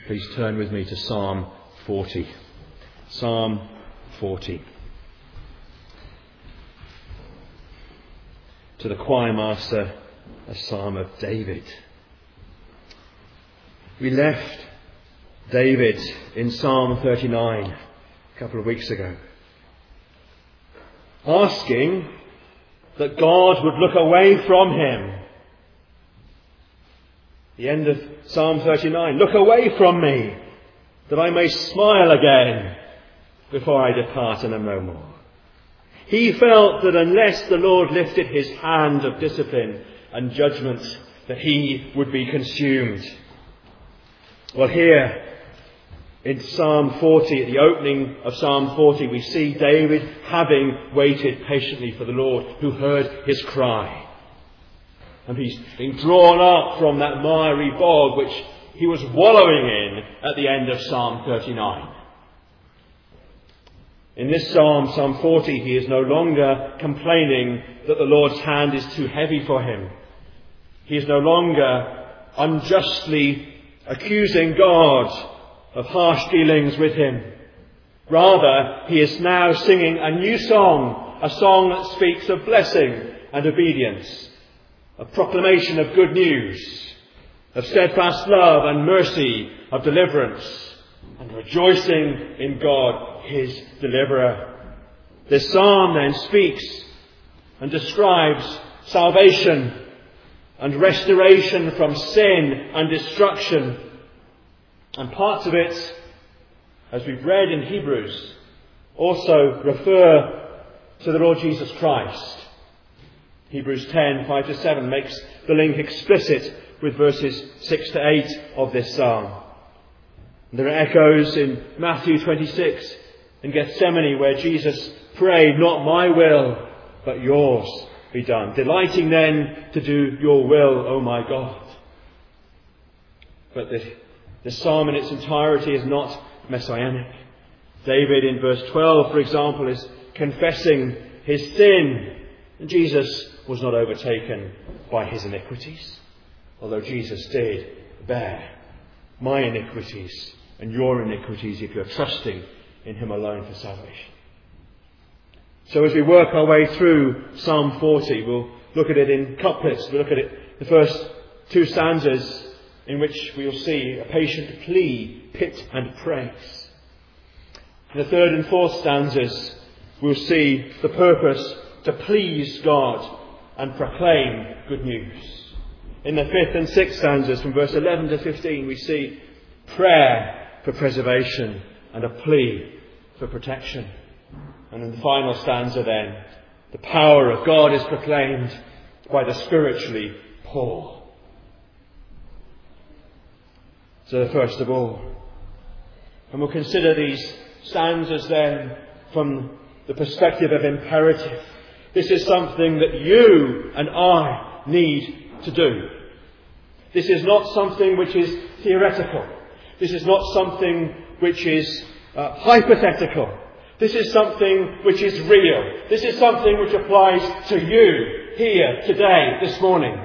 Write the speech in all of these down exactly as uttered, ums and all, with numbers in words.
Please turn with me to Psalm forty. Psalm forty. To the choir master, a psalm of David. We left David in Psalm thirty-nine a couple of weeks ago, asking that God would look away from him. The end of Psalm thirty-nine, look away from me, that I may smile again before I depart and am no more. He felt that unless the Lord lifted his hand of discipline and judgment, that he would be consumed. Well, here in Psalm forty, at the opening of Psalm forty, we see David having waited patiently for the Lord, who heard his cry. And he's been drawn up from that miry bog which he was wallowing in at the end of Psalm thirty-nine. In this Psalm, Psalm forty, he is no longer complaining that the Lord's hand is too heavy for him. He is no longer unjustly accusing God of harsh dealings with him. Rather, he is now singing a new song, a song that speaks of blessing and obedience, a proclamation of good news, of steadfast love and mercy, of deliverance, and rejoicing in God, his deliverer. This psalm then speaks and describes salvation and restoration from sin and destruction. And parts of it, as we've read in Hebrews, also refer to the Lord Jesus Christ. Hebrews ten, five to seven makes the link explicit with verses six to eight of this psalm. And there are echoes in Matthew twenty-six in Gethsemane, where Jesus prayed, not my will, but yours be done. Delighting then to do your will, O my God. But the, the psalm in its entirety is not messianic. David in verse twelve, for example, is confessing his sin. And Jesus was not overtaken by his iniquities, although Jesus did bear my iniquities and your iniquities if you're trusting in him alone for salvation. So as we work our way through Psalm forty, we'll look at it in couplets. We'll look at it, the first two stanzas, in which we'll see a patient plea, pit and praise. In the third and fourth stanzas, we'll see the purpose to please God and proclaim good news. In the fifth and sixth stanzas, from verse eleven to fifteen, we see prayer for preservation and a plea for protection. And in the final stanza then, the power of God is proclaimed by the spiritually poor. So the first of all, and we'll consider these stanzas then from the perspective of imperative. This is something that you and I need to do. This is not something which is theoretical. This is not something which is uh, hypothetical. This is something which is real. This is something which applies to you here, today, this morning.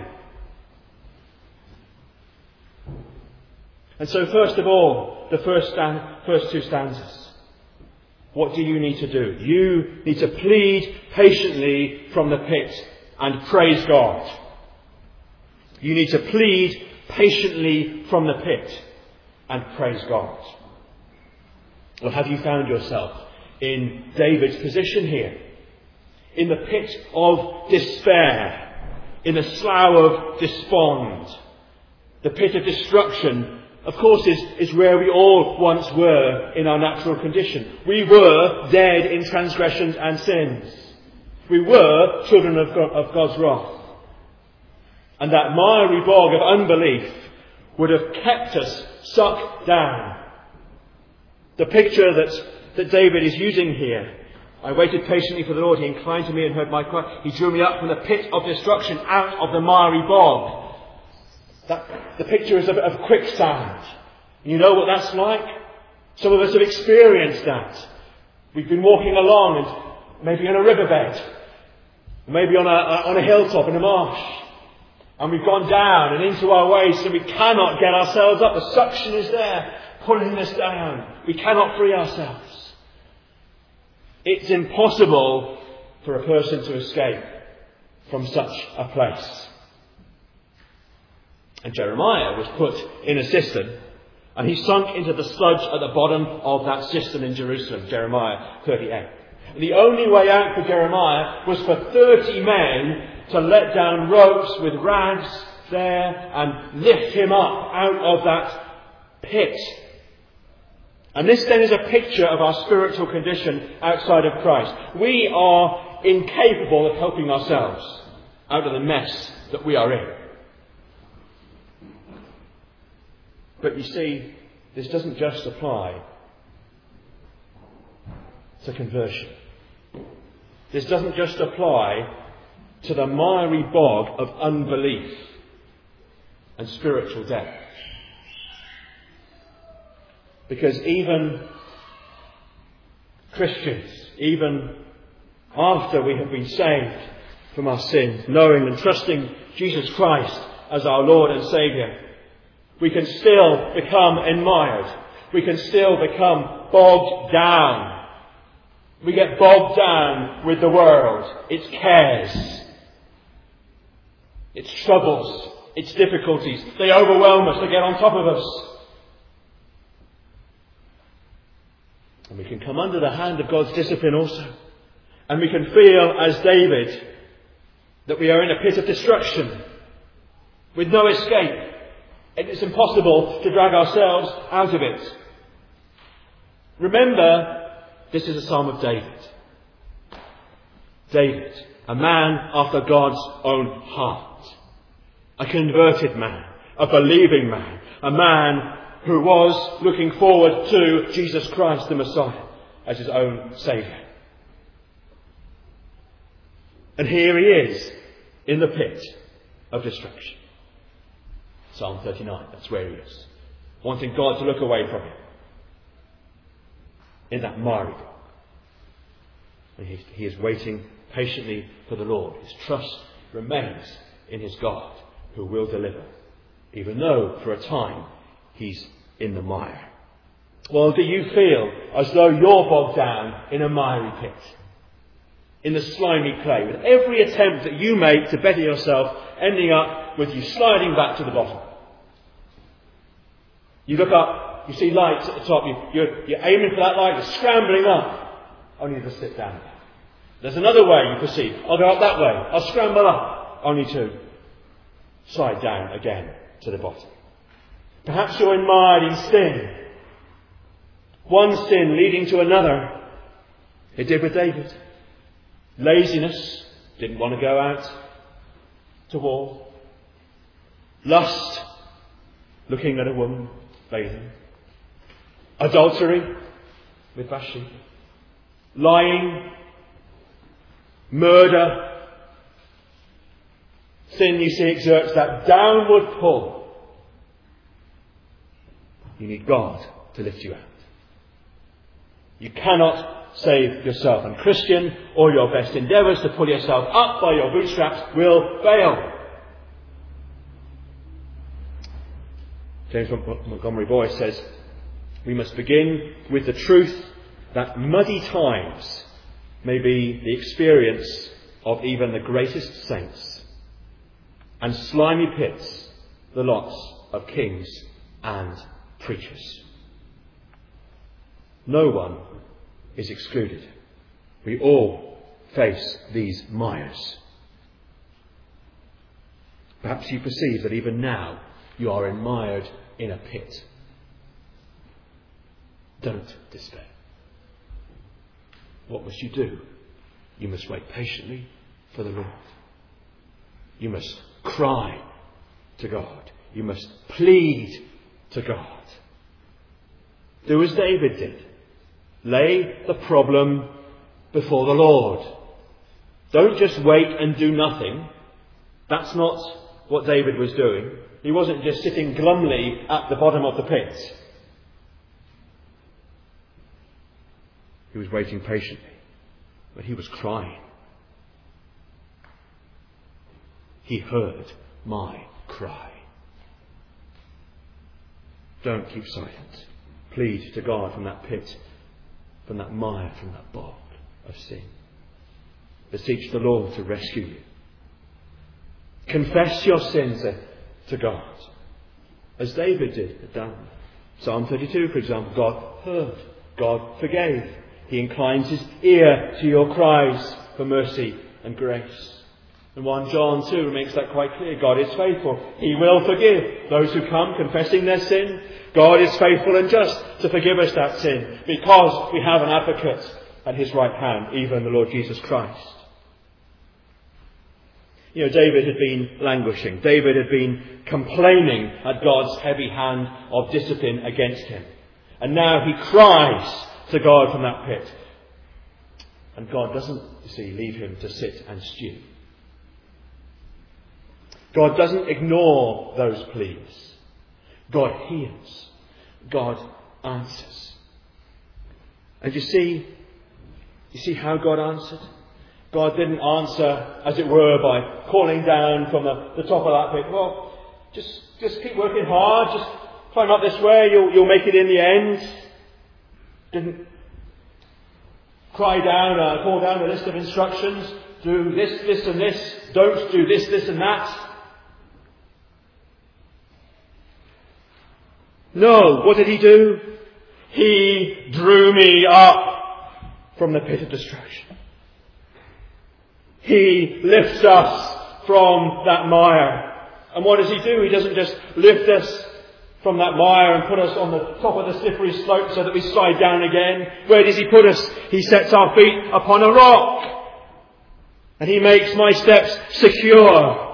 And so first of all, the first, stand, first two stanzas. What do you need to do? You need to plead patiently from the pit and praise God. You need to plead patiently from the pit and praise God. Well, have you found yourself in David's position here? In the pit of despair, in the slough of despond, the pit of destruction, of course, is, is where we all once were in our natural condition. We were dead in transgressions and sins. We were children of, God, of God's wrath. And that miry bog of unbelief would have kept us sucked down. The picture that, that David is using here, I waited patiently for the Lord, he inclined to me and heard my cry. He drew me up from the pit of destruction, out of the miry bog. That, the picture is of, of quicksand. You know what that's like? Some of us have experienced that. We've been walking along and maybe on a riverbed, maybe on a, on a hilltop in a marsh, and we've gone down and into our waist and we cannot get ourselves up. The suction is there. pulling us down. We cannot free ourselves. It's impossible for a person to escape from such a place. And Jeremiah was put in a cistern, and he sunk into the sludge at the bottom of that cistern in Jerusalem, Jeremiah thirty-eight. The only way out for Jeremiah was for thirty men to let down ropes with rags there and lift him up out of that pit. And this then is a picture of our spiritual condition outside of Christ. We are incapable of helping ourselves out of the mess that we are in. But you see, this doesn't just apply to conversion. This doesn't just apply to the miry bog of unbelief and spiritual death. Because even Christians, even after we have been saved from our sins, knowing and trusting Jesus Christ as our Lord and Saviour, we can still become admired. We can still become bogged down. We get bogged down with the world, its cares, its troubles, its difficulties. They overwhelm us. They get on top of us. And we can come under the hand of God's discipline also. And we can feel, as David, that we are in a pit of destruction with no escape. And it's impossible to drag ourselves out of it. Remember, this is a psalm of David. David, a man after God's own heart. A converted man. A believing man. A man who was looking forward to Jesus Christ the Messiah as his own Saviour. And here he is in the pit of destruction. Psalm thirty-nine, that's where he is. Wanting God to look away from him. In that miry bog. And he, he is waiting patiently for the Lord. His trust remains in his God, who will deliver. Even though, for a time, he's in the mire. Well, do you feel as though you're bogged down in a miry pit? In the slimy clay, with every attempt that you make to better yourself ending up with you sliding back to the bottom. You look up, you see lights at the top, you, you're, you're aiming for that light, you're scrambling up, only to sit down. There's another way you perceive. I'll go up that way, I'll scramble up, only to slide down again to the bottom. Perhaps you're mired in sin. One sin leading to another. It did with David. Laziness, didn't want to go out to war. Lust, looking at a woman bathing. Adultery with Bathsheba. Lying. Murder. Sin, you see, exerts that downward pull. You need God to lift you out. You cannot save yourself. And Christian, all your best endeavours to pull yourself up by your bootstraps will fail. James Montgomery Boyce says, we must begin with the truth that muddy times may be the experience of even the greatest saints, and slimy pits the lots of kings and preachers. No one is excluded. We all face these mires. Perhaps you perceive that even now you are mired in a pit. Don't despair. What must you do? You must wait patiently for the Lord. You must cry to God. You must plead to God. Do as David did. Lay the problem before the Lord. Don't just wait and do nothing. That's not what David was doing. He wasn't just sitting glumly at the bottom of the pit. He was waiting patiently, but he was crying. He heard my cry. Don't keep silent. Plead to God from that pit, from that mire, from that bog of sin. Beseech the Lord to rescue you. Confess your sins to God, as David did down Psalm thirty-two, for example. God heard, God forgave. He inclines his ear to your cries for mercy and grace. And First John two makes that quite clear. God is faithful. He will forgive those who come confessing their sin. God is faithful and just to forgive us that sin, because we have an advocate at his right hand, even the Lord Jesus Christ. You know, David had been languishing. David had been complaining at God's heavy hand of discipline against him. And now he cries to God from that pit. And God doesn't, you see, leave him to sit and stew. God doesn't ignore those pleas. God hears. God answers. And you see, you see how God answered? God didn't answer, as it were, by calling down from the, the top of that pit. Well, just just keep working hard. Just climb up this way. You'll you'll make it in the end. Didn't cry down, uh, call down a list of instructions. Do this, this, and this. Don't do this, this, and that. No, what did he do? He drew me up from the pit of destruction. He lifts us from that mire. And what does he do? He doesn't just lift us from that mire and put us on the top of the slippery slope so that we slide down again. Where does he put us? He sets our feet upon a rock. And he makes my steps secure.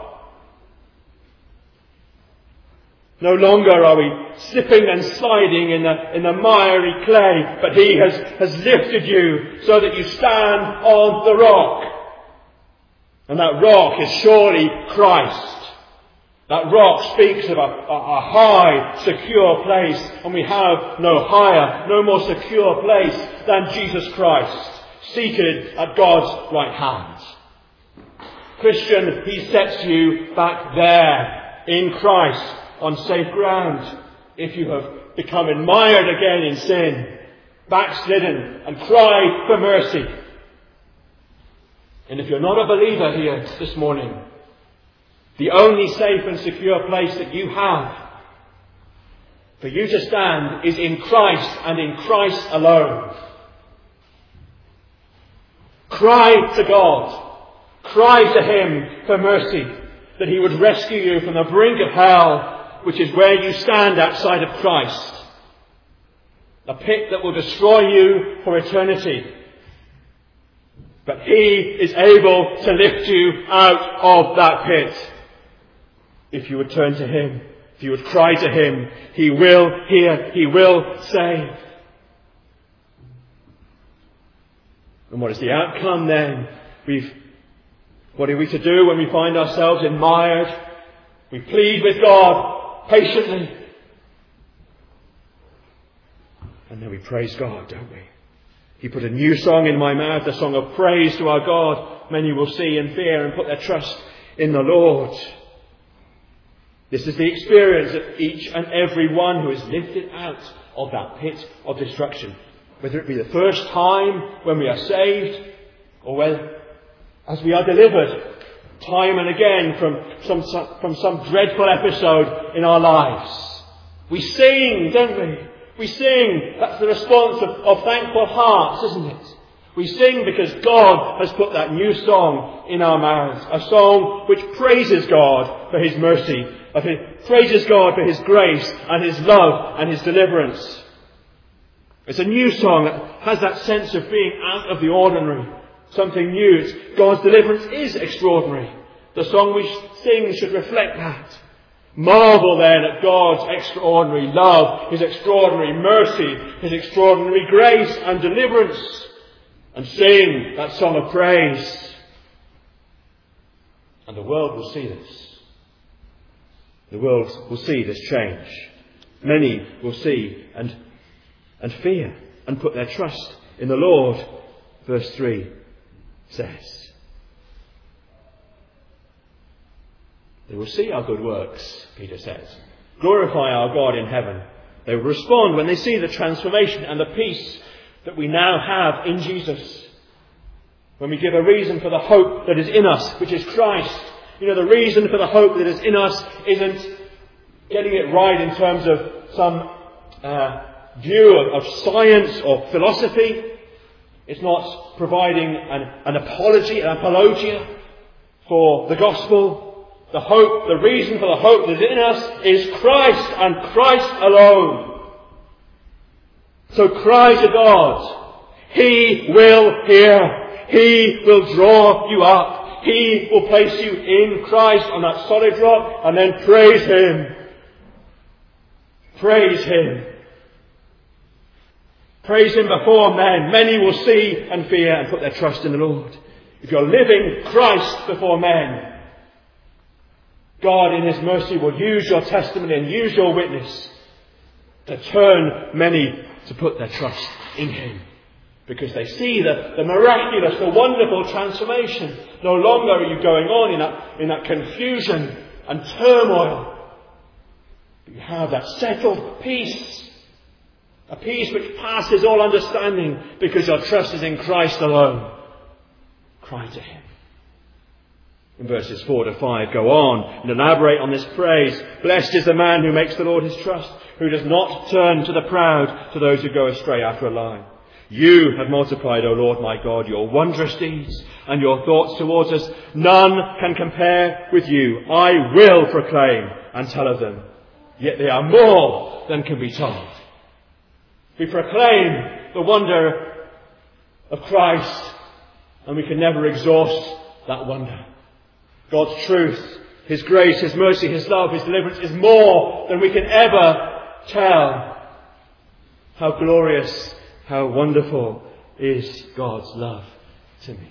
No longer are we slipping and sliding in the, in the miry clay, but he has, has lifted you so that you stand on the rock. And that rock is surely Christ. That rock speaks of a, a, a high, secure place, and we have no higher, no more secure place than Jesus Christ, seated at God's right hand. Christian, he sets you back there in Christ on safe ground. If you have become admired again in sin, backslidden, and cry for mercy. And if you're not a believer here this morning, the only safe and secure place that you have for you to stand is in Christ and in Christ alone. Cry to God. Cry to him for mercy, that he would rescue you from the brink of hell, which is where you stand outside of Christ. A pit that will destroy you for eternity. But he is able to lift you out of that pit. If you would turn to him, if you would cry to him, he will hear, he will save. And what is the outcome then? We've, what are we to do when we find ourselves admired? We plead with God patiently. And then we praise God, don't we? He put a new song in my mouth, a song of praise to our God. Many will see and fear and put their trust in the Lord. This is the experience of each and every one who is lifted out of that pit of destruction. Whether it be the first time when we are saved, or whether as we are delivered time and again from some, from some dreadful episode in our lives. We sing, don't we? We sing. That's the response of, of thankful hearts, isn't it? We sing because God has put that new song in our mouths. A song which praises God for his mercy, praises God for his grace and his love and his deliverance. It's a new song that has that sense of being out of the ordinary. Something new. It's, God's deliverance is extraordinary. The song we sing should reflect that. Marvel then at God's extraordinary love, his extraordinary mercy, his extraordinary grace and deliverance. And sing that song of praise. And the world will see this. The world will see this change. Many will see and, and fear and put their trust in the Lord. Verse three says, they will see our good works, Peter says. Glorify our God in heaven They will respond when they see the transformation and the peace that we now have in Jesus. When we give a reason for the hope that is in us, which is Christ. You know, the reason for the hope that is in us isn't getting it right in terms of some uh, view of, of science or philosophy. It's not providing an, an apology, an apologia for the gospel. The hope, the reason for the hope that is in us is Christ and Christ alone. So cry to God. He will hear. He will draw you up. He will place you in Christ on that solid rock, and then praise Him. Praise Him. Praise Him before men. Many will see and fear and put their trust in the Lord. If you're living Christ before men, God in His mercy will use your testimony and use your witness to turn many to put their trust in Him. Because they see the, the miraculous, the wonderful transformation. No longer are you going on in that, in that confusion and turmoil. But you have that settled peace. A peace which passes all understanding because your trust is in Christ alone. Cry to Him. In verses four to five, go on and elaborate on this phrase. Blessed is the man who makes the Lord his trust, who does not turn to the proud, to those who go astray after a lie. You have multiplied, O Lord my God, your wondrous deeds and your thoughts towards us. None can compare with you. I will proclaim and tell of them. Yet they are more than can be told. We proclaim the wonder of Christ, and we can never exhaust that wonder. God's truth, His grace, His mercy, His love, His deliverance is more than we can ever tell. How glorious, how wonderful is God's love to me.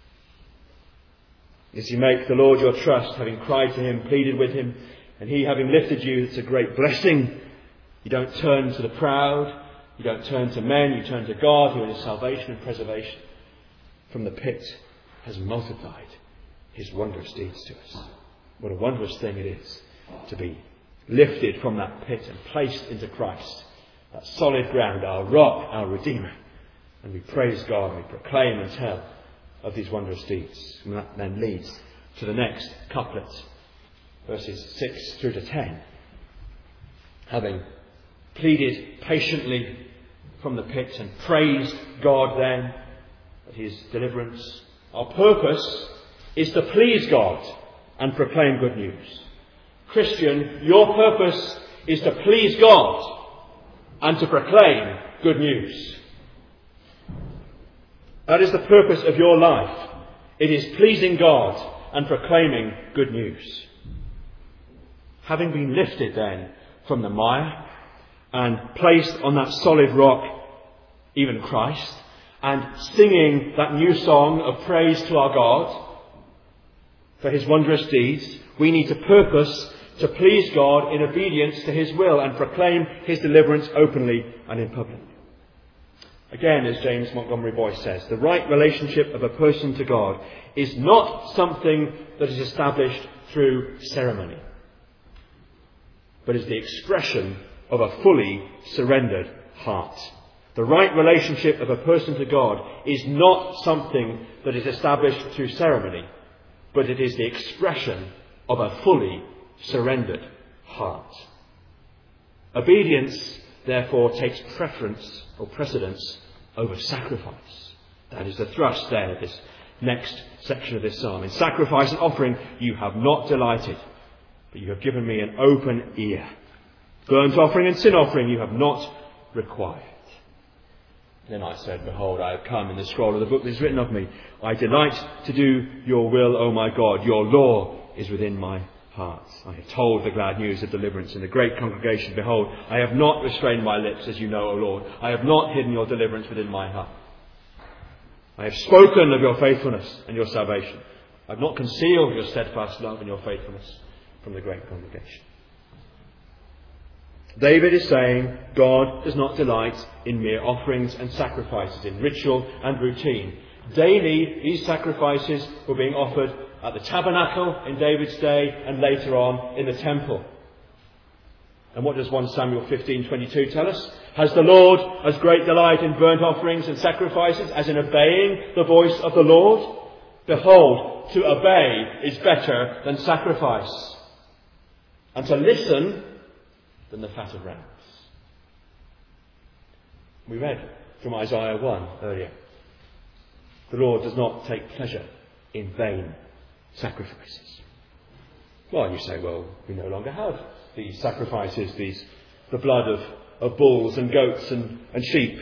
As you make the Lord your trust, having cried to Him, pleaded with Him, and He having lifted you, it's a great blessing. You don't turn to the proud. You don't turn to men. You turn to God, who in His salvation and preservation from the pit has multiplied His wondrous deeds to us. What a wondrous thing it is to be lifted from that pit and placed into Christ. That solid ground, our rock, our Redeemer. And we praise God and we proclaim and tell of these wondrous deeds. And that then leads to the next couplet, verses six through to ten. Having pleaded patiently from the pit and praised God then at His deliverance, our purpose is to please God and proclaim good news. Christian, your purpose is to please God and to proclaim good news. That is the purpose of your life. It is pleasing God and proclaiming good news. Having been lifted then from the mire and placed on that solid rock, even Christ, and singing that new song of praise to our God for His wondrous deeds, we need to purpose to please God in obedience to His will and proclaim His deliverance openly and in public. Again, as James Montgomery Boyce says, the right relationship of a person to God is not something that is established through ceremony, but is the expression of a fully surrendered heart. The right relationship of a person to God is not something that is established through ceremony, but it is the expression of a fully surrendered heart. Obedience, therefore, takes preference or precedence over sacrifice. That is the thrust then of this next section of this psalm. In sacrifice and offering you have not delighted, but you have given me an open ear. Burnt offering and sin offering you have not required. Then I said, behold, I have come in the scroll of the book that is written of me. I delight to do your will, O my God. Your law is within my heart. I have told the glad news of deliverance in the great congregation. Behold, I have not restrained my lips, as you know, O Lord. I have not hidden your deliverance within my heart. I have spoken of your faithfulness and your salvation. I have not concealed your steadfast love and your faithfulness from the great congregation. David is saying God does not delight in mere offerings and sacrifices, in ritual and routine. Daily, these sacrifices were being offered at the tabernacle in David's day and later on in the temple. And what does First Samuel fifteen twenty-two tell us? Has the Lord as great delight in burnt offerings and sacrifices as in obeying the voice of the Lord? Behold, to obey is better than sacrifice, and to listen than the fat of rams. We read from Isaiah one earlier. The Lord does not take pleasure in vain sacrifices. Well, you say, well, we no longer have these sacrifices, these the blood of, of bulls and goats and, and sheep.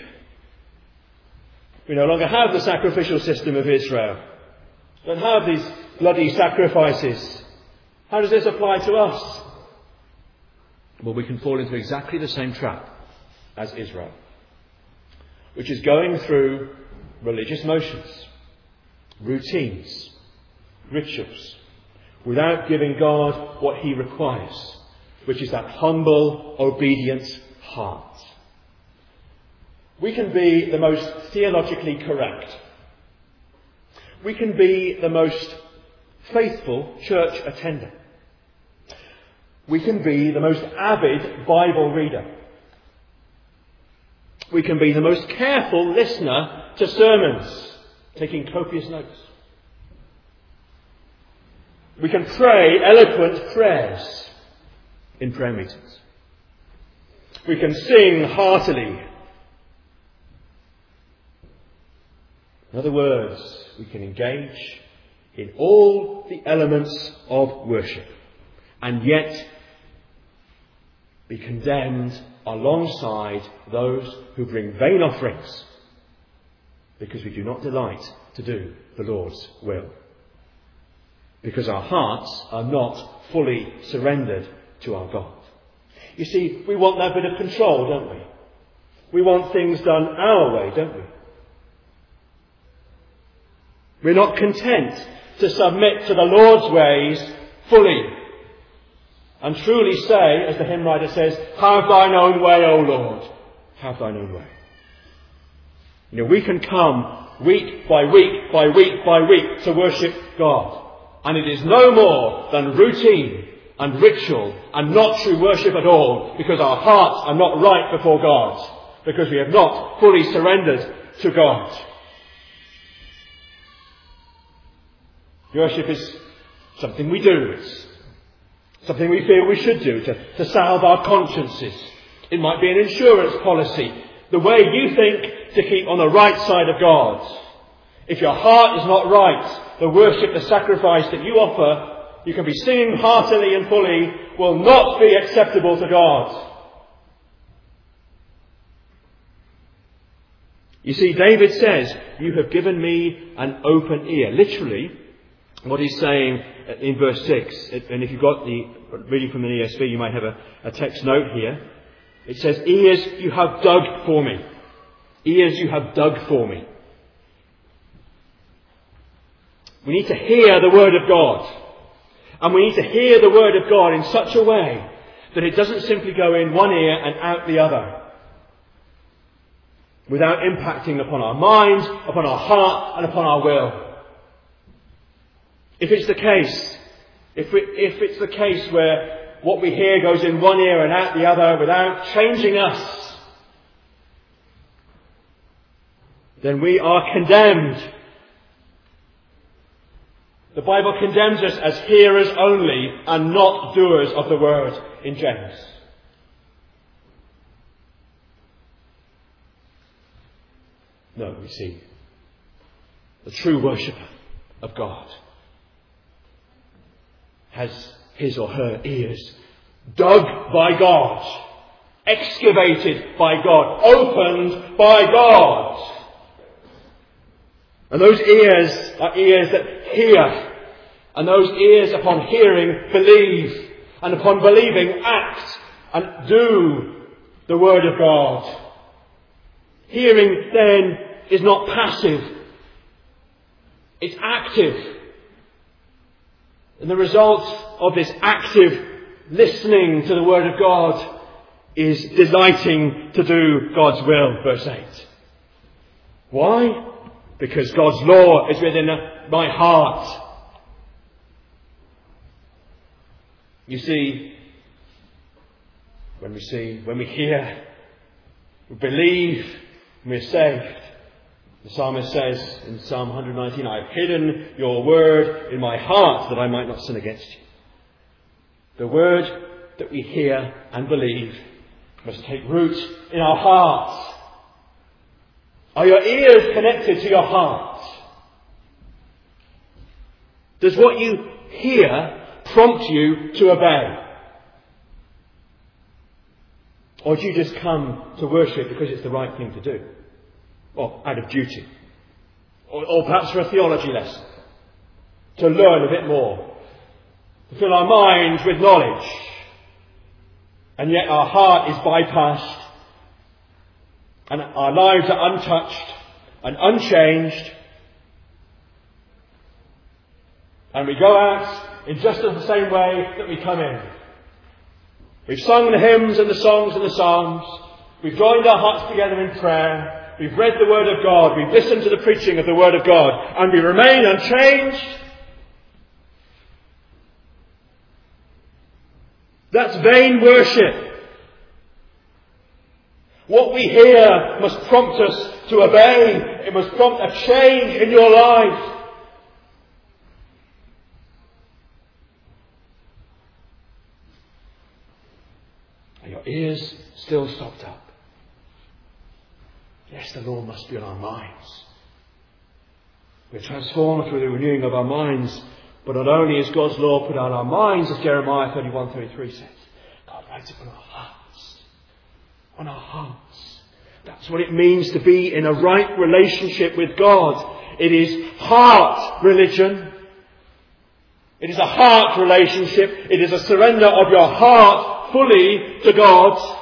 We no longer have the sacrificial system of Israel. We don't have these bloody sacrifices. How does this apply to us? Well, we can fall into exactly the same trap as Israel, which is going through religious motions, routines, rituals, without giving God what he requires, which is that humble, obedient heart. We can be the most theologically correct. We can be the most faithful church attender. We can be the most avid Bible reader. We can be the most careful listener to sermons, taking copious notes. We can pray eloquent prayers in prayer meetings. We can sing heartily. In other words, we can engage in all the elements of worship and yet be condemned alongside those who bring vain offerings because we do not delight to do the Lord's will. Because our hearts are not fully surrendered to our God. You see, we want that bit of control, don't we? We want things done our way, don't we? We're not content to submit to the Lord's ways fully and truly say, as the hymn writer says, have thine own way, O Lord. Have thine own way. You know, we can come week by week by week by week to worship God. And it is no more than routine and ritual and not true worship at all, because our hearts are not right before God, because we have not fully surrendered to God. Worship is something we do. It's something we feel we should do to, to salve our consciences. It might be an insurance policy, the way you think to keep on the right side of God. If your heart is not right, the worship, the sacrifice that you offer, you can be singing heartily and fully, will not be acceptable to God. You see, David says, you have given me an open ear. Literally, what he's saying in verse six, and if you've got the reading from the E S V, you might have a, a text note here. It says, ears you have dug for me. Ears you have dug for me. We need to hear the Word of God. And we need to hear the Word of God in such a way that it doesn't simply go in one ear and out the other, without impacting upon our mind, upon our heart, and upon our will. If it's the case, if, we, if it's the case where what we hear goes in one ear and out the other without changing us, then we are condemned. The Bible condemns us as hearers only and not doers of the word in James. No, we see, the true worshipper of God has his or her ears dug by God, excavated by God, opened by God. And those ears are ears that hear. And those ears upon hearing believe. And upon believing act and do the word of God. Hearing then is not passive. It's active. And the result of this active listening to the word of God is delighting to do God's will, verse eight. Why? Because God's law is within my heart. You see, when we see, when we hear, we believe, and we're saved. The psalmist says in Psalm one nineteen, I have hidden your word in my heart that I might not sin against you. The word that we hear and believe must take root in our hearts. Are your ears connected to your heart? Does what you hear prompt you to obey? Or do you just come to worship because it's the right thing to do? Or out of duty? Or, or perhaps for a theology lesson? To learn a bit more? To fill our minds with knowledge? And yet our heart is bypassed. And our lives are untouched and unchanged. And we go out in just the same way that we come in. We've sung the hymns and the songs and the psalms. We've joined our hearts together in prayer. We've read the Word of God. We've listened to the preaching of the Word of God. And we remain unchanged. That's vain worship. What we hear must prompt us to obey. It must prompt a change in your life. Are your ears still stopped up? Yes, the law must be on our minds. We're transformed through the renewing of our minds. But not only is God's law put on our minds, as Jeremiah thirty-one thirty-three says, God writes it on our hearts. On our hearts. That's what it means to be in a right relationship with God. It is heart religion. It is a heart relationship. It is a surrender of your heart fully to God.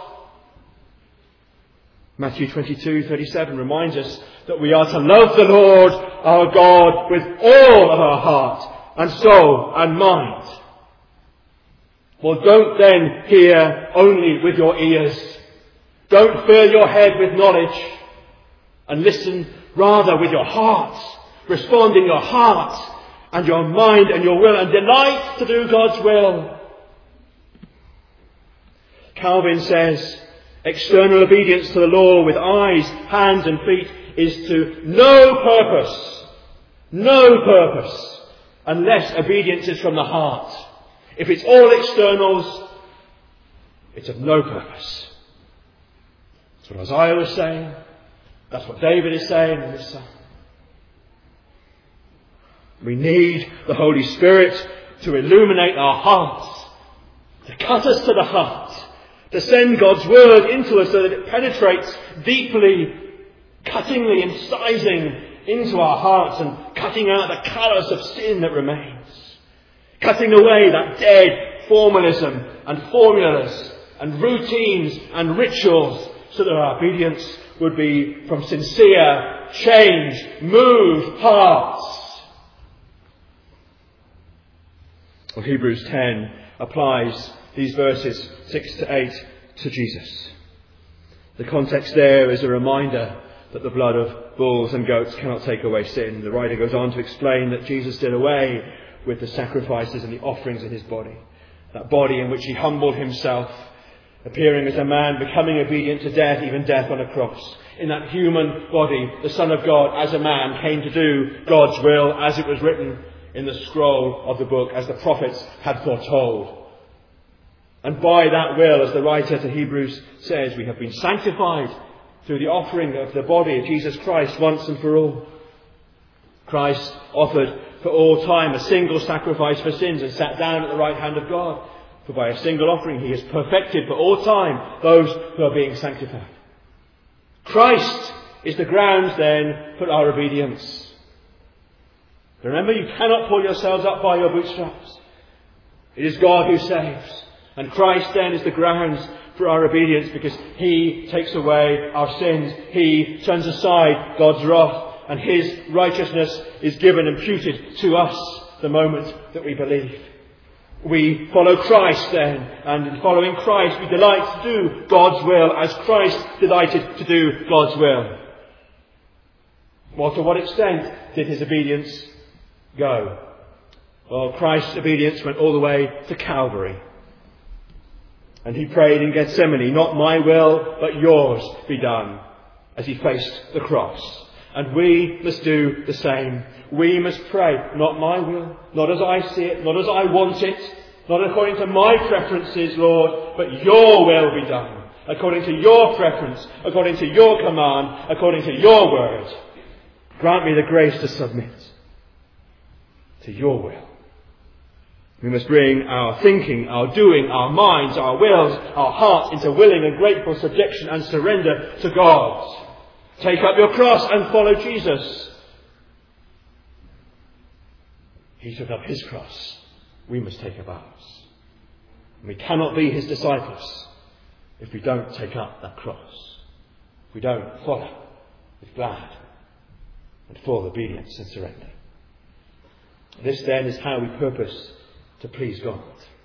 Matthew twenty-two thirty-seven reminds us that we are to love the Lord our God with all of our heart and soul and mind. Well, don't then hear only with your ears. Don't fill your head with knowledge, and listen rather with your heart. Respond in your heart and your mind and your will, and delight to do God's will. Calvin says, external obedience to the law with eyes, hands and feet is to no purpose, no purpose, unless obedience is from the heart. If it's all externals, it's of no purpose. That's what Isaiah was saying. That's what David is saying in this psalm. We need the Holy Spirit to illuminate our hearts, to cut us to the heart, to send God's word into us so that it penetrates deeply, cuttingly, incising into our hearts and cutting out the callous of sin that remains. Cutting away that dead formalism and formulas and routines and rituals so that our obedience would be from sincere, changed, moved hearts. Well, Hebrews ten applies these verses six to eight to Jesus. The context there is a reminder that the blood of bulls and goats cannot take away sin. The writer goes on to explain that Jesus did away with the sacrifices and the offerings in his body. That body in which he humbled himself, appearing as a man, becoming obedient to death, even death on a cross. In that human body, the Son of God, as a man, came to do God's will as it was written in the scroll of the book, as the prophets had foretold. And by that will, as the writer to Hebrews says, we have been sanctified through the offering of the body of Jesus Christ once and for all. Christ offered for all time a single sacrifice for sins and sat down at the right hand of God. For by a single offering he has perfected for all time those who are being sanctified. Christ is the grounds then for our obedience. Remember, you cannot pull yourselves up by your bootstraps. It is God who saves. And Christ then is the grounds for our obedience, because he takes away our sins. He turns aside God's wrath, and his righteousness is given, imputed to us the moment that we believe. We follow Christ then, and in following Christ we delight to do God's will as Christ delighted to do God's will. Well, to what extent did his obedience go? Well, Christ's obedience went all the way to Calvary. And he prayed in Gethsemane, not my will, but yours be done, as he faced the cross. And we must do the same. We must pray, not my will, not as I see it, not as I want it, not according to my preferences, Lord, but your will be done, according to your preference, according to your command, according to your word. Grant me the grace to submit to your will. We must bring our thinking, our doing, our minds, our wills, our hearts into willing and grateful subjection and surrender to God. Take up your cross and follow Jesus. He took up his cross. We must take up ours. And we cannot be his disciples if we don't take up that cross. If we don't follow with glad and full obedience and surrender. This then is how we purpose to please God.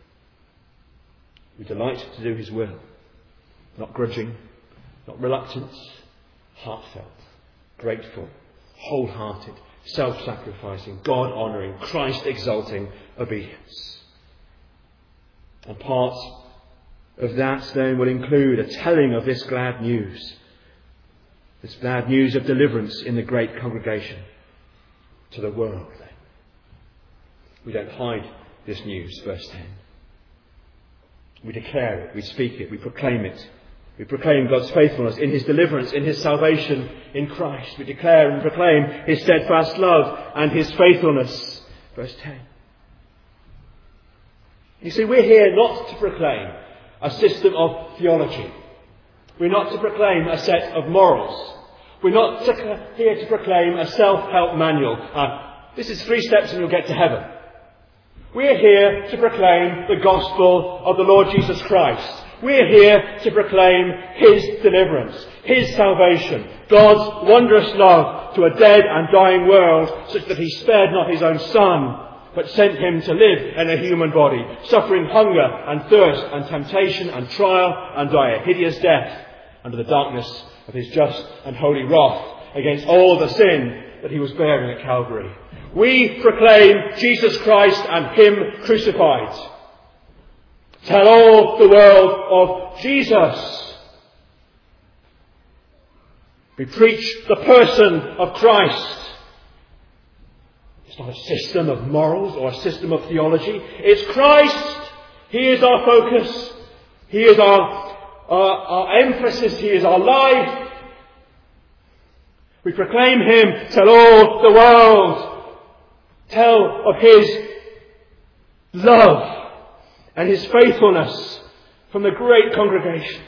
We delight to do his will, not grudging, not reluctant, heartfelt, grateful, wholehearted, self-sacrificing, God-honouring, Christ-exalting obedience. And part of that then will include a telling of this glad news, this glad news of deliverance in the great congregation to the world. Then we don't hide this news, verse ten. We declare it, we speak it, we proclaim it. We proclaim God's faithfulness in his deliverance, in his salvation in Christ. We declare and proclaim his steadfast love and his faithfulness. Verse ten. You see, we're here not to proclaim a system of theology. We're not to proclaim a set of morals. We're not to, here to proclaim a self-help manual. Uh, this is three steps and you'll get to heaven. We're here to proclaim the gospel of the Lord Jesus Christ. We're here to proclaim his deliverance, his salvation, God's wondrous love to a dead and dying world, such that he spared not his own son, but sent him to live in a human body, suffering hunger and thirst and temptation and trial, and die a hideous death under the darkness of his just and holy wrath against all the sin that he was bearing at Calvary. We proclaim Jesus Christ and him crucified. Tell all the world of Jesus. We preach the person of Christ. It's not a system of morals or a system of theology. It's Christ. He is our focus. He is our, our, our emphasis. He is our life. We proclaim him. Tell all the world. Tell of his love and his faithfulness from the great congregation.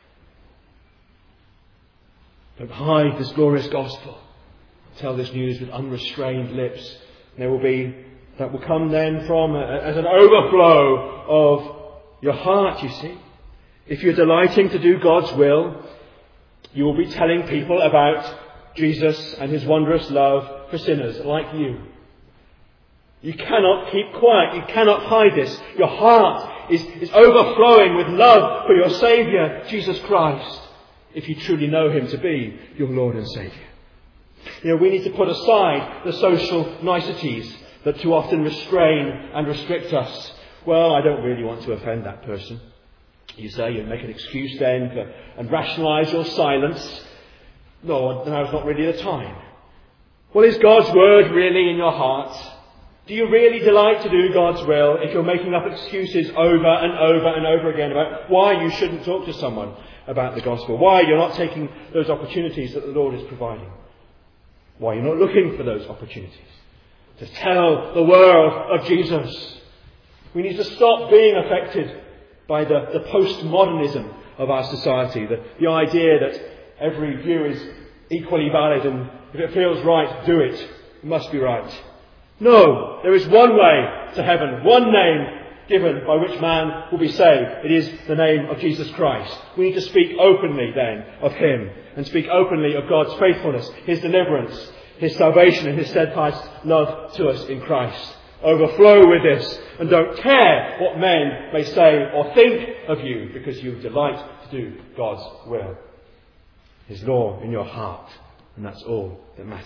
Don't hide this glorious gospel. Tell this news with unrestrained lips. There will be, that will come then from, a, as an overflow of your heart, you see. If you're delighting to do God's will, you will be telling people about Jesus and his wondrous love for sinners like you. You cannot keep quiet. You cannot hide this. Your heart is, is overflowing with love for your Saviour, Jesus Christ, if you truly know him to be your Lord and Saviour. You know, we need to put aside the social niceties that too often restrain and restrict us. Well, I don't really want to offend that person. You say, you make an excuse then for, and rationalise your silence. No, now's not really the time. Well, is God's word really in your heart? Do you really delight to do God's will if you're making up excuses over and over and over again about why you shouldn't talk to someone about the gospel? Why you're not taking those opportunities that the Lord is providing? Why you're not looking for those opportunities to tell the world of Jesus? We need to stop being affected by the, the postmodernism of our society, the, the idea that every view is equally valid and if it feels right, do it. It must be right. No, there is one way to heaven, one name given by which man will be saved. It is the name of Jesus Christ. We need to speak openly then of him and speak openly of God's faithfulness, his deliverance, his salvation and his steadfast love to us in Christ. Overflow with this and don't care what men may say or think of you because you delight to do God's will. His law in your heart, and that's all that matters.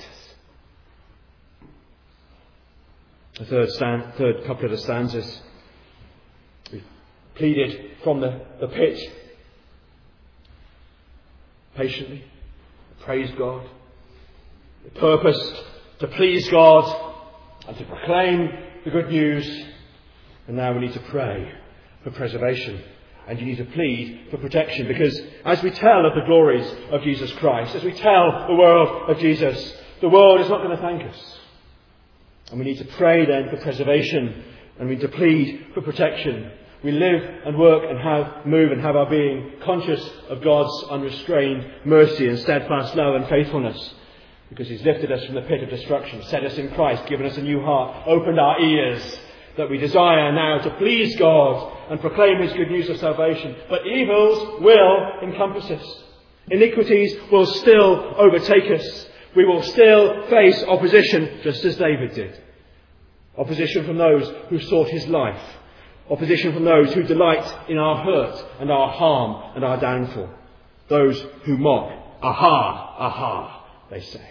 The third, stand, third couple of the stanzas, we've pleaded from the, the pit, patiently, praised God, purposed to please God and to proclaim the good news. And now we need to pray for preservation, and you need to plead for protection, because as we tell of the glories of Jesus Christ, as we tell the world of Jesus, the world is not going to thank us. And we need to pray then for preservation, and we need to plead for protection. We live and work and have, move and have our being conscious of God's unrestrained mercy and steadfast love and faithfulness, because He's lifted us from the pit of destruction, set us in Christ, given us a new heart, opened our ears, that we desire now to please God and proclaim His good news of salvation. But evils will encompass us. Iniquities will still overtake us. We will still face opposition, just as David did. Opposition from those who sought his life. Opposition from those who delight in our hurt and our harm and our downfall. Those who mock. Aha, aha, they say.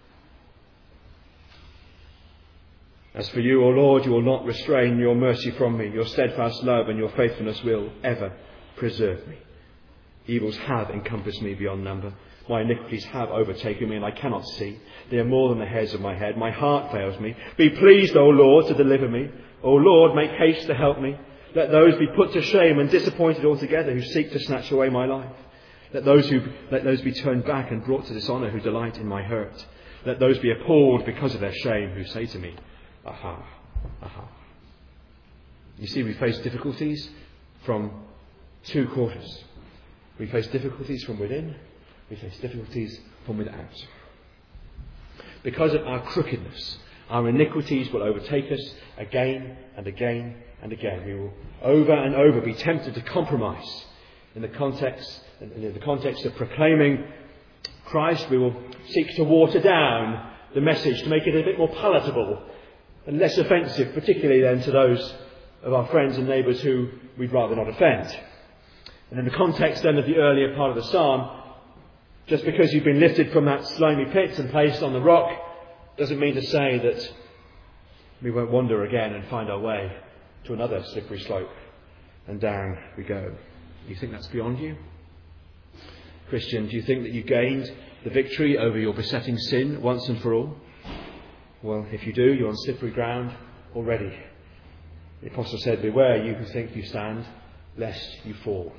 As for you, O Lord, you will not restrain your mercy from me. Your steadfast love and your faithfulness will ever preserve me. Evils have encompassed me beyond number. My iniquities have overtaken me, and I cannot see. They are more than the hairs of my head. My heart fails me. Be pleased, O Lord, to deliver me. O Lord, make haste to help me. Let those be put to shame and disappointed altogether who seek to snatch away my life. Let those who let those be turned back and brought to dishonour who delight in my hurt. Let those be appalled because of their shame who say to me, aha, aha. You see, we face difficulties from two quarters. We face difficulties from within. We face difficulties from without. Because of our crookedness, our iniquities will overtake us again and again and again. We will over and over be tempted to compromise in the context, in the context of proclaiming Christ. We will seek to water down the message to make it a bit more palatable and less offensive, particularly then to those of our friends and neighbours who we'd rather not offend. And in the context then of the earlier part of the psalm, just because you've been lifted from that slimy pit and placed on the rock doesn't mean to say that we won't wander again and find our way to another slippery slope, and down we go. You think that's beyond you? Christian, do you think that you gained the victory over your besetting sin once and for all? Well, if you do, you're on slippery ground already. The Apostle said, beware you who think you stand, lest you fall.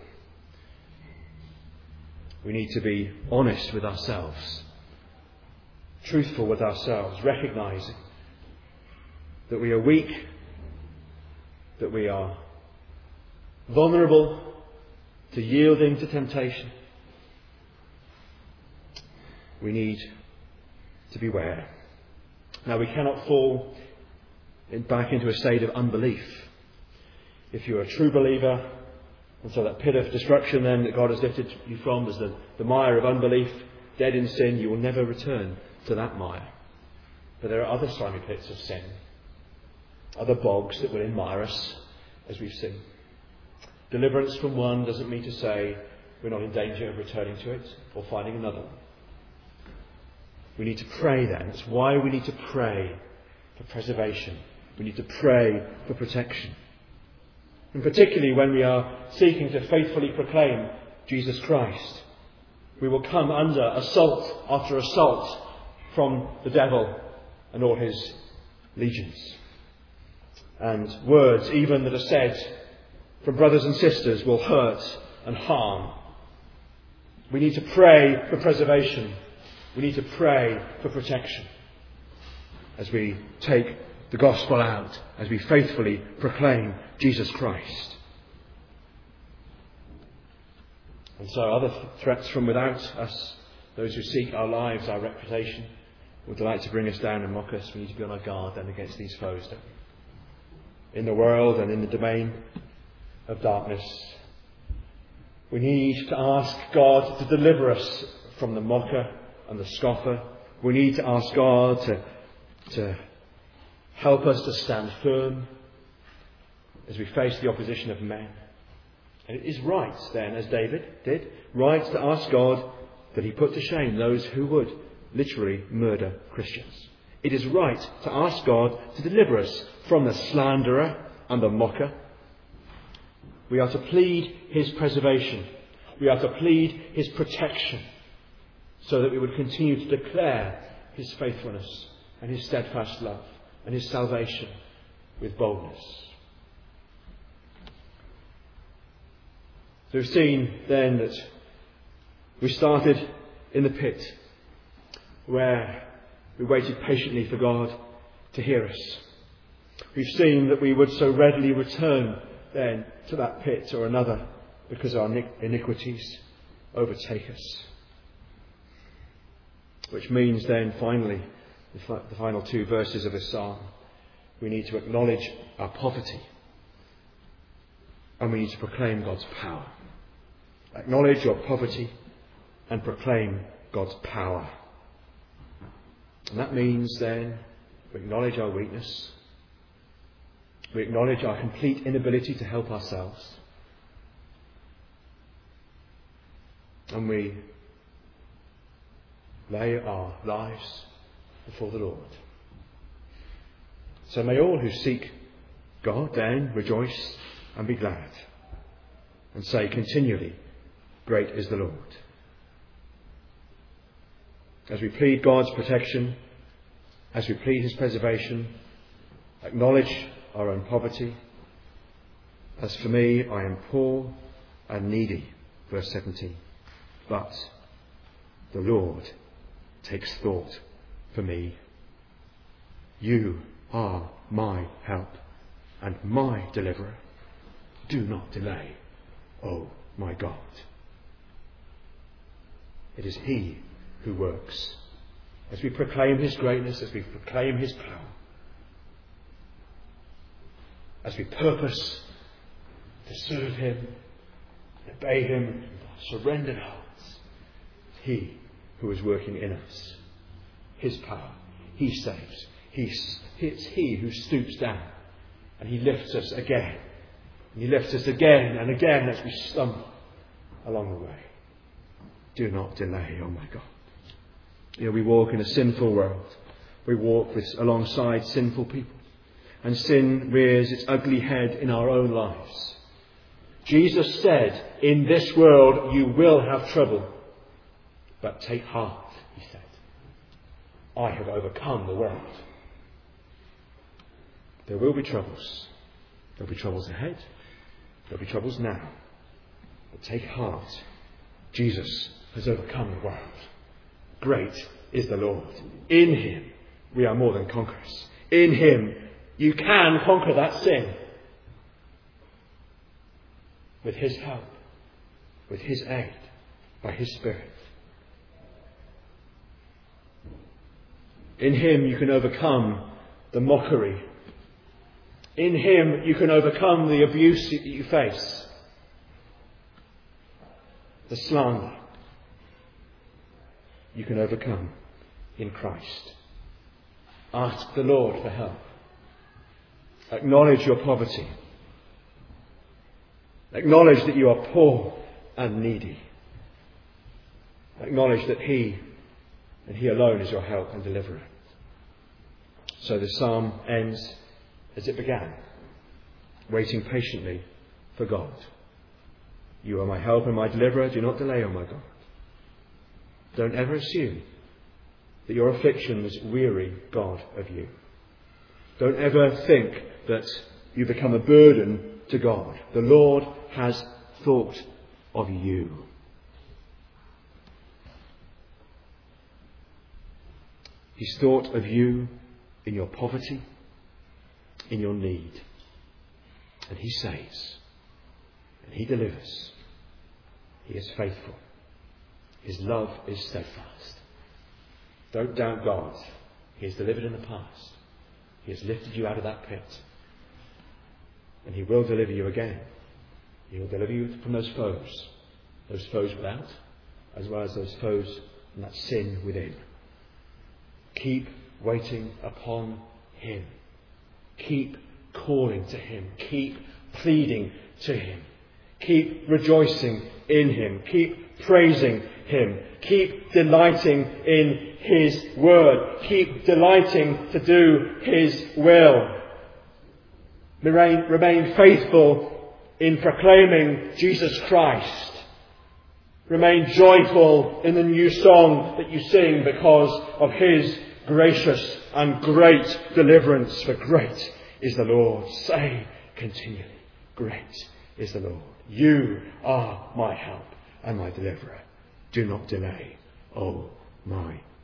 We need to be honest with ourselves, truthful with ourselves, recognising that we are weak, that we are vulnerable to yielding to temptation. We need to beware. Now, we cannot fall in, back into a state of unbelief. If you're a true believer, and so that pit of destruction then that God has lifted you from is the, the mire of unbelief, dead in sin, you will never return to that mire. But there are other slimy pits of sin, other bogs that will admire us as we sin. Deliverance from one doesn't mean to say we're not in danger of returning to it or finding another one. We need to pray then. That's why we need to pray for preservation. We need to pray for protection. And particularly when we are seeking to faithfully proclaim Jesus Christ, we will come under assault after assault from the devil and all his legions. And words, even that are said from brothers and sisters, will hurt and harm. We need to pray for preservation. We need to pray for protection as we take the gospel out, as we faithfully proclaim Jesus Christ. And so other threats from without us, those who seek our lives, our reputation, would delight to bring us down and mock us. We need to be on our guard then against these foes, don't we? In the world and in the domain of darkness, we need to ask God to deliver us from the mocker and the scoffer. We need to ask God to, to help us to stand firm as we face the opposition of men. And it is right then, as David did, right to ask God that he put to shame those who would literally murder Christians. It is right to ask God to deliver us from the slanderer and the mocker. We are to plead his preservation. We are to plead his protection, so that we would continue to declare his faithfulness and his steadfast love and his salvation with boldness. So we've seen then that we started in the pit, where we waited patiently for God to hear us. We've seen that we would so readily return then to that pit or another because our iniquities overtake us. Which means then finally, the final two verses of this psalm, we need to acknowledge our poverty and we need to proclaim God's power. Acknowledge your poverty and proclaim God's power. And that means then we acknowledge our weakness. We acknowledge our complete inability to help ourselves. And we lay our lives before the Lord. So may all who seek God then rejoice and be glad and say continually, great is the Lord. As we plead God's protection, as we plead his preservation, acknowledge our own poverty. As for me, I am poor and needy, verse seventeen. But the Lord takes thought for me. You are my help and my deliverer. Do not delay, O my God. It is he who works. As we proclaim his greatness, as we proclaim his power, as we purpose to serve him, obey him, surrendered hearts, it's he who is working in us. His power. He saves. He, it's he who stoops down and he lifts us again. And he lifts us again and again as we stumble along the way. Do not delay, oh my God. You know, we walk in a sinful world. We walk with, alongside sinful people. And sin rears its ugly head in our own lives. Jesus said, in this world you will have trouble. But take heart, he said. I have overcome the world. There will be troubles. There will be troubles ahead. There will be troubles now. But take heart. Jesus has overcome the world. Great is the Lord. In him we are more than conquerors. In him you can conquer that sin. With his help. With his aid. By his Spirit. In him you can overcome the mockery. In him you can overcome the abuse that you face. The slander. You can overcome in Christ. Ask the Lord for help. Acknowledge your poverty. Acknowledge that you are poor and needy. Acknowledge that he and he alone is your help and deliverer. So the psalm ends as it began, waiting patiently for God. You are my help and my deliverer. Do not delay, O my God. Don't ever assume that your afflictions weary God of you. Don't ever think that you become a burden to God. The Lord has thought of you. He's thought of you in your poverty, in your need. And he saves. And he delivers. He is faithful. His love is steadfast. Don't doubt God. He has delivered in the past. He has lifted you out of that pit. And he will deliver you again. He will deliver you from those foes. Those foes without, as well as those foes and that sin within. Keep waiting upon him. Keep calling to him. Keep pleading to him. Keep rejoicing in him. Keep praising him. Keep delighting in his word. Keep delighting to do his will. Remain, remain faithful in proclaiming Jesus Christ. Remain joyful in the new song that you sing because of his gracious and great deliverance. For great is the Lord. Say continually, great is the Lord. You are my help and my deliverer. Do not delay, O my